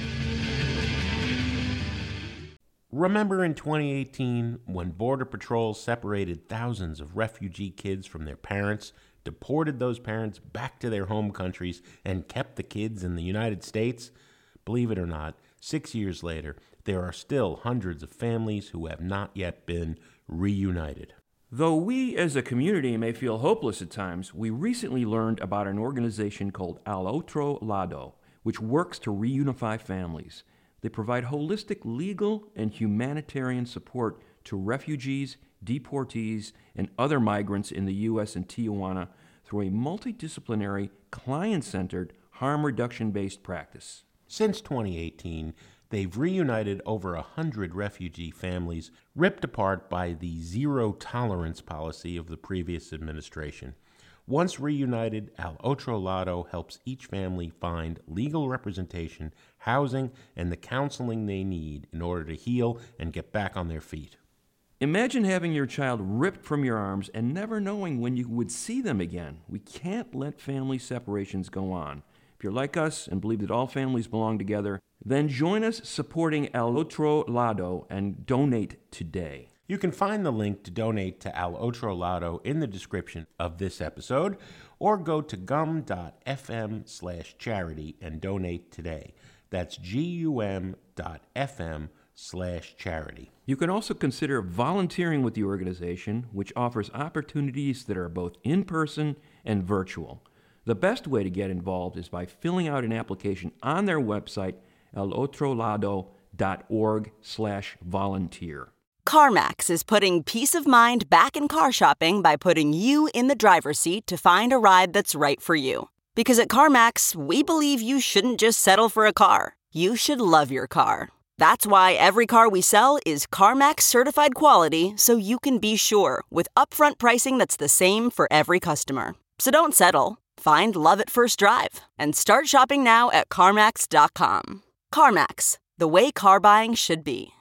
Speaker 4: Remember in twenty eighteen when Border Patrol separated thousands of refugee kids from their parents, deported those parents back to their home countries, and kept the kids in the United States? Believe it or not, six years later, there are still hundreds of families who have not yet been reunited.
Speaker 3: Though we as a community may feel hopeless at times, we recently learned about an organization called Al Otro Lado, which works to reunify families. They provide holistic legal and humanitarian support to refugees, deportees, and other migrants in the U S and Tijuana through a multidisciplinary, client-centered, harm reduction-based practice.
Speaker 4: Since twenty eighteen, they've reunited over a hundred refugee families ripped apart by the zero-tolerance policy of the previous administration. Once reunited, Al Otro Lado helps each family find legal representation, housing, and the counseling they need in order to heal and get back on their feet.
Speaker 3: Imagine having your child ripped from your arms and never knowing when you would see them again. We can't let family separations go on. If you're like us and believe that all families belong together, then join us supporting Al Otro Lado and donate today.
Speaker 4: You can find the link to donate to Al Otro Lado in the description of this episode, or go to gum.fm slash charity and donate today. That's gum.fm slash charity.
Speaker 3: You can also consider volunteering with the organization, which offers opportunities that are both in-person and virtual. The best way to get involved is by filling out an application on their website, elotrolado.org slash volunteer.
Speaker 8: CarMax is putting peace of mind back in car shopping by putting you in the driver's seat to find a ride that's right for you. Because at CarMax, we believe you shouldn't just settle for a car. You should love your car. That's why every car we sell is CarMax certified quality, so you can be sure with upfront pricing that's the same for every customer. So don't settle. Find love at first drive and start shopping now at CarMax dot com. CarMax, the way car buying should be.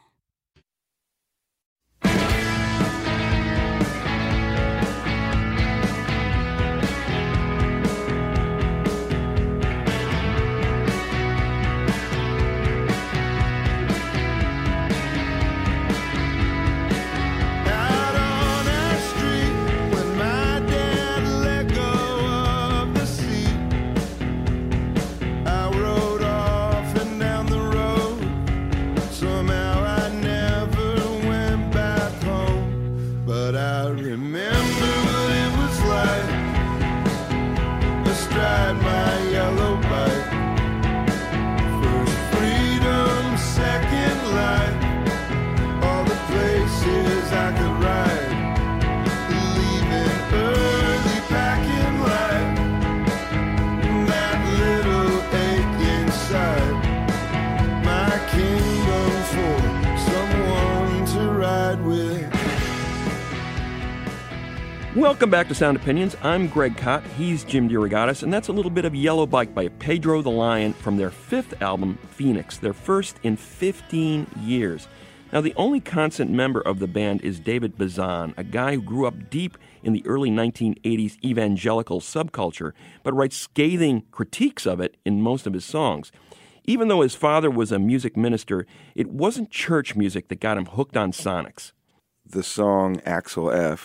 Speaker 3: Welcome back to Sound Opinions. I'm Greg Kot. He's Jim DeRogatis, and that's a little bit of Yellow Bike by Pedro the Lion from their fifth album, Phoenix, their first in fifteen years. Now, the only constant member of the band is David Bazan, a guy who grew up deep in the early nineteen eighties evangelical subculture, but writes scathing critiques of it in most of his songs. Even though his father was a music minister, it wasn't church music that got him hooked on Sonics.
Speaker 9: The song Axel F.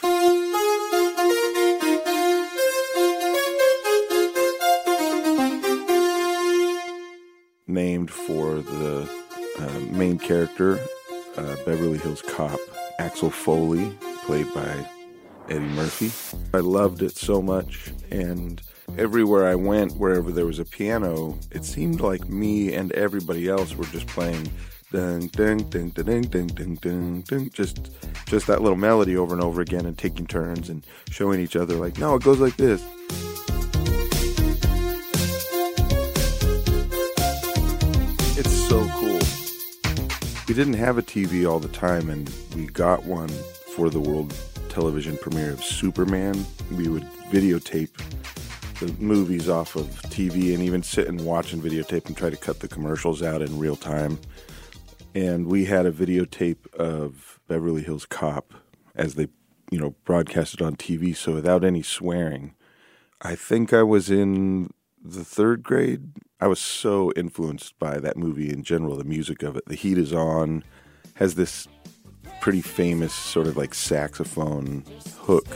Speaker 9: Named for the uh, main character, uh, Beverly Hills Cop, Axel Foley, played by Eddie Murphy. I loved it so much, and everywhere I went, wherever there was a piano, it seemed like me and everybody else were just playing ding, ding, ding, ding, ding, ding, ding, ding, just, just that little melody over and over again, and taking turns and showing each other like, no, it goes like this. It's so cool. We didn't have a T V all the time, and we got one for the world television premiere of Superman. We would videotape the movies off of T V and even sit and watch and videotape and try to cut the commercials out in real time. And we had a videotape of Beverly Hills Cop as they, you know, broadcasted on T V, so without any swearing. I think I was in the third grade. I was so influenced by that movie in general, the music of it. The Heat Is On has this pretty famous sort of like saxophone hook.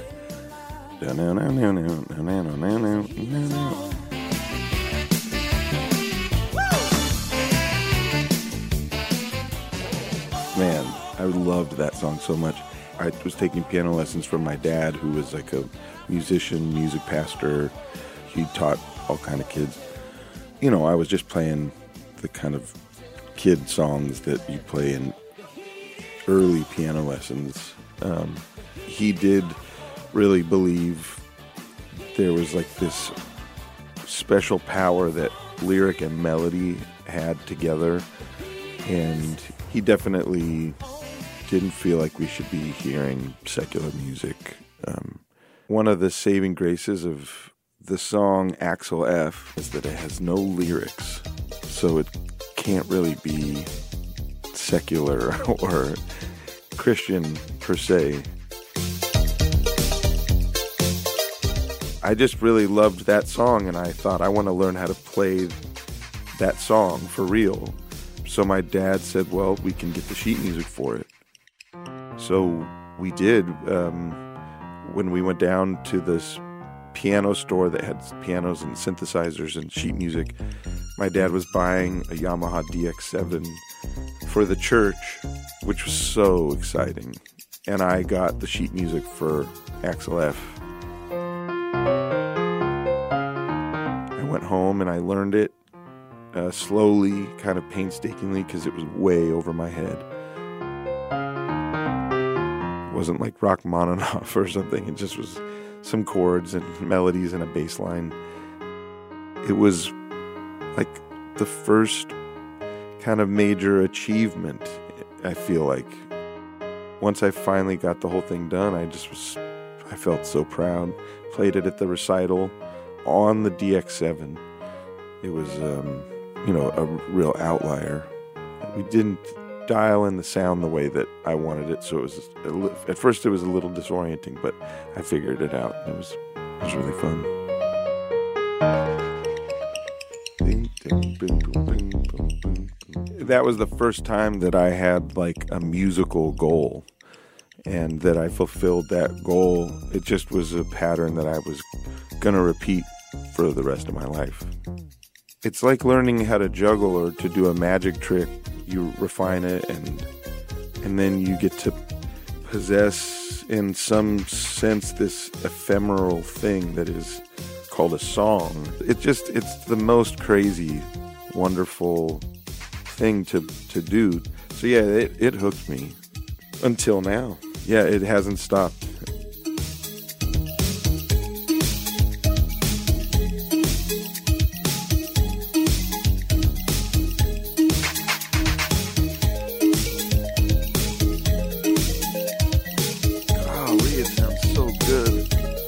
Speaker 9: Man, I loved that song so much. I was taking piano lessons from my dad, who was like a musician, music pastor. He taught all kind of kids. You know, I was just playing the kind of kid songs that you play in early piano lessons. Um, he did really believe there was like this special power that lyric and melody had together, and he definitely didn't feel like we should be hearing secular music. Um, one of the saving graces of the song Axel F is that it has no lyrics, so it can't really be secular or Christian per se. I just really loved that song, and I thought I want to learn how to play that song for real. So my dad said, well, we can get the sheet music for it. So we did. Um, when we went down to this piano store that had pianos and synthesizers and sheet music, my dad was buying a Yamaha D X seven for the church, which was so exciting. And I got the sheet music for Axel F. I went home and I learned it uh, slowly, kind of painstakingly, because it was way over my head. It wasn't like Rachmaninoff or something. It just was some chords and melodies and a bass line. It was like the first kind of major achievement, I feel like. Once I finally got the whole thing done, I just was, I felt so proud. Played it at the recital on the D X seven. It was, um, you know, a real outlier. We didn't dial in the sound the way that I wanted it, so it was, a li- at first it was a little disorienting, but I figured it out. It was, it was really fun. That was the first time that I had like a musical goal, and that I fulfilled that goal. It just was a pattern that I was going to repeat for the rest of my life. It's like learning how to juggle or to do a magic trick. You refine it, and and then you get to possess, in some sense, this ephemeral thing that is called a song. It just, it's the most crazy, wonderful thing to, to do. So yeah, it, it hooked me until now. Yeah, it hasn't stopped. Golly, it sounds so good.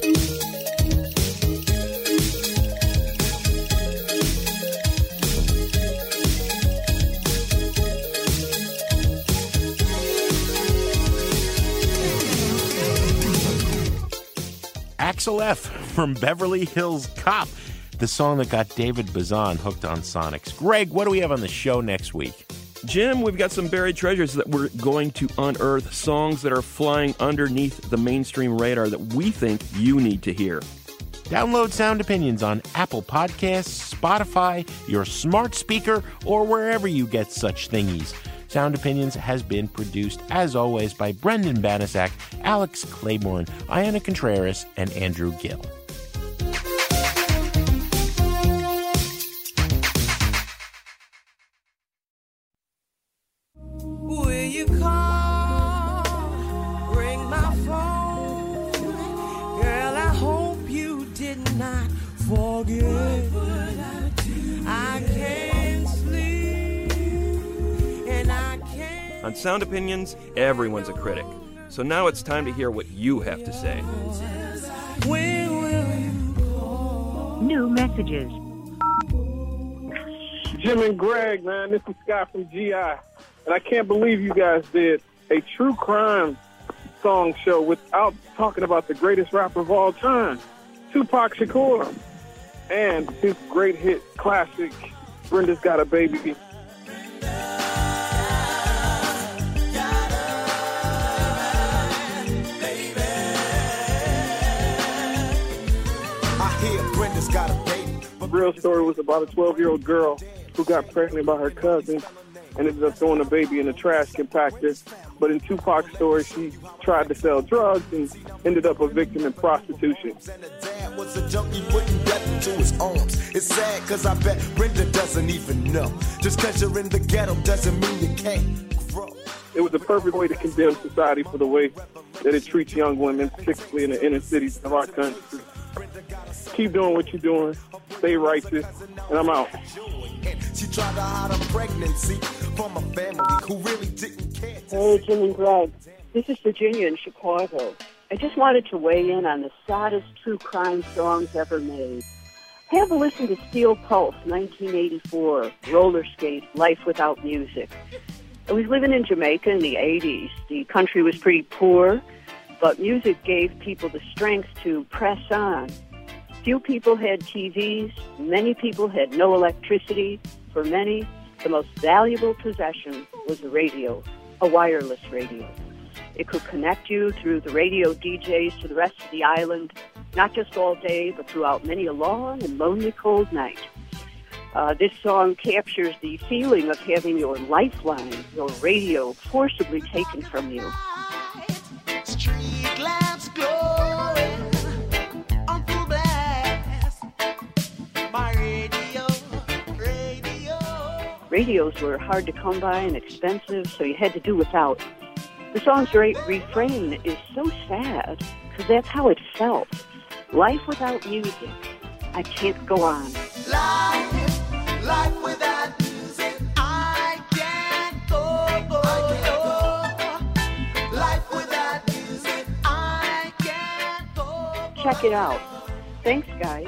Speaker 4: Axel F from Beverly Hills Cop, the song that got David Bazan hooked on Sonics. Greg, what do we have on the show next week?
Speaker 3: Jim, we've got some buried treasures that we're going to unearth, songs that are flying underneath the mainstream radar that we think you need to hear.
Speaker 4: Download Sound Opinions on Apple Podcasts, Spotify, your smart speaker, or wherever you get such thingies. Sound Opinions has been produced, as always, by Brendan Banasak, Alex Claiborne, Iana Contreras, and Andrew Gill.
Speaker 10: Will you call, ring my phone? Girl, I hope you did not forget. I can't sleep, and I can't.
Speaker 3: On Sound Opinions, everyone's a critic. So now it's time to hear what you have to say.
Speaker 10: When will you call?
Speaker 11: New messages.
Speaker 12: Jim and Greg, man, this is Scott from G I. And I can't believe you guys did a true crime song show without talking about the greatest rapper of all time, Tupac Shakur, and his great hit classic, Brenda's Got a Baby.
Speaker 13: I hear Brenda's got a baby.
Speaker 12: The real story was about a twelve-year-old girl who got pregnant by her cousin and ended up throwing a baby in a trash compactor. But in Tupac's story, she tried to sell drugs and ended up a victim in prostitution.
Speaker 13: dad was a junkie putting death into his arms. It's sad cause I bet Brenda doesn't even know. Just cause you're in the ghetto doesn't mean you can't grow.
Speaker 12: It was the perfect way to condemn society for the way that it treats young women, particularly in the inner cities of our country. Keep doing what you're doing. Stay righteous. And I'm out.
Speaker 13: She tried to hide a pregnancy from a family who really didn't care.
Speaker 11: Hey, Jim and Greg. This is Virginia in Chicago. I just wanted to weigh in on the saddest true crime songs ever made. Have a listen to Steel Pulse, nineteen eighty-four, Roller Skate, Life Without Music. I was living in Jamaica in the eighties. The country was pretty poor, but music gave people the strength to press on. Few people had T Vs. Many people had no electricity. For many, the most valuable possession was a radio, a wireless radio. It could connect you through the radio D Js to the rest of the island, not just all day, but throughout many a long and lonely cold night. Uh, this song captures the feeling of having your lifeline, your radio, forcibly taken from you.
Speaker 10: Street lamps glowing on full blast. My radio, radio.
Speaker 11: Radios were hard to come by and expensive, so you had to do without. The song's re- refrain is so sad, because that's how it felt. Life without music. I can't go on.
Speaker 10: Life, life without music. I can't go, go, go. Life without music. I can't go, go.
Speaker 11: Check it out. Thanks, guys.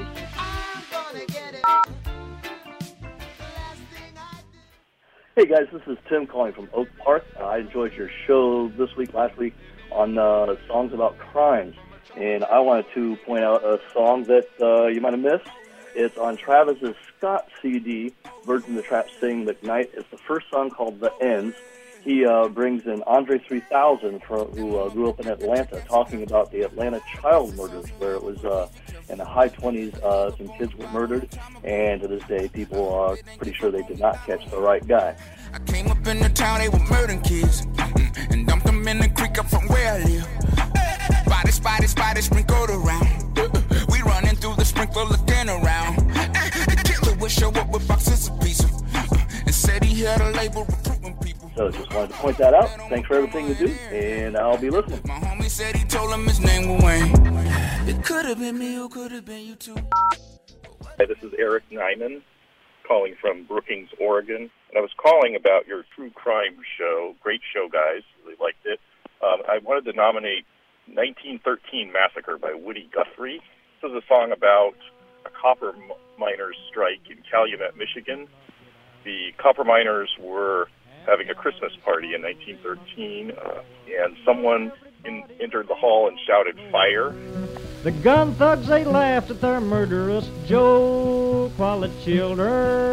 Speaker 14: Hey guys, this is Tim calling from Oak Park. Uh, I enjoyed your show this week, last week, on uh, songs about crimes. And I wanted to point out a song that uh, you might have missed. It's on Travis's Scott C D, Birds in the Trap Sing McKnight. It's the first song called The Ends. He uh, brings in Andre three thousand, from, who uh, grew up in Atlanta, talking about the Atlanta child murders, where it was uh, in the high twenties, uh, some kids were murdered, and to this day, people are pretty sure they did not catch the right guy.
Speaker 15: I came up in the town, they were murdering kids, mm, and dumped them in the creek up from where I live. Bodies, bodies, bodies sprinkled around. We running through the sprinkler looking around. The killer would show up with boxes of pizza and said he had a label recruiting people.
Speaker 14: So just wanted to point that out. Thanks for everything you do, and I'll be listening.
Speaker 15: My homie said he told him his name was Wayne. It could have been me, or could have been you too.
Speaker 16: Hi, this is Eric Nyman, calling from Brookings, Oregon. And I was calling about your true crime show. Great show, guys. Really liked it. Um, I wanted to nominate nineteen thirteen Massacre by Woody Guthrie. This is a song about a copper miners' strike in Calumet, Michigan. The copper miners were having a Christmas party in nineteen thirteen, uh, and someone in, entered the hall and shouted, "Fire!"
Speaker 17: The gun thugs, they laughed at their murderous joke, while the children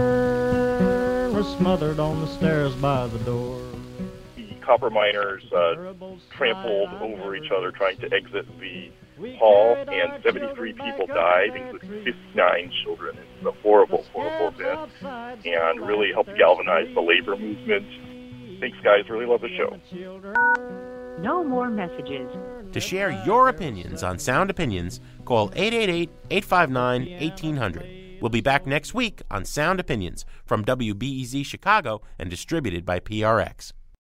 Speaker 17: were smothered on the stairs by the door.
Speaker 16: The copper miners uh, trampled over each other trying to exit the hall, and seventy-three people died, including fifty-nine children. It's a horrible, horrible event, and really helped galvanize the labor movement. Thanks, guys. Really love the show.
Speaker 18: No more messages.
Speaker 4: To share your opinions on Sound Opinions, call eight eight eight, eight five nine, one eight zero zero. We'll be back next week on Sound Opinions from W B E Z Chicago and distributed by P R X.